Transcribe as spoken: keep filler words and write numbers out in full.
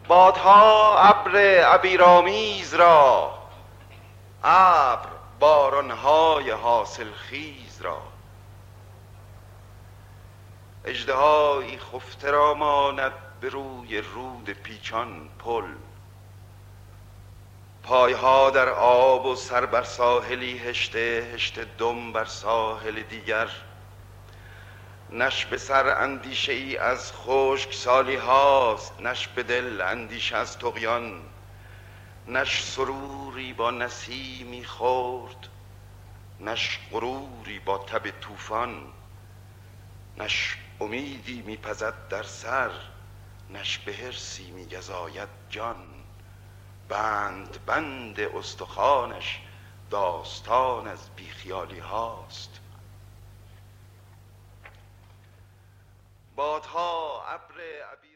بادها ابر عبیرآمیز را، ابر بارانهای حاصل خیز را. اژدهایی خفته را ماند به روی رود پیچان پل، پایها در آب و سر بر ساحلی هشته، هشته دم بر ساحل دیگر. نش به سر اندیشه ای از خشک سالی هاست، نش به دل اندیشه از طغیان. نش سروری با نسیمی خورد، نش غروری با تب طوفان. نش امیدی میپزد در سر، نش به حرصی میگزاید جان. بند بند استخوانش داستان از بیخیالی هاست. بادها ابر